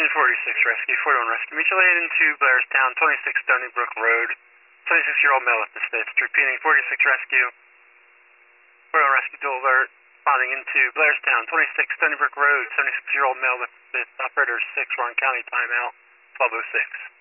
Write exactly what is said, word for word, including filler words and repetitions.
forty-six Rescue, forty-one Rescue. Meet you laid into Blairstown, twenty-six Stony Brook Road. twenty-six-year-old male with the fifth. Repeating, forty-six Rescue. forty-one Rescue, dual alert. Responding into Blairstown, twenty-six Stony Brook Road. seventy-six-year-old male with the fifth. Operator six, we're on county timeout. twelve oh six.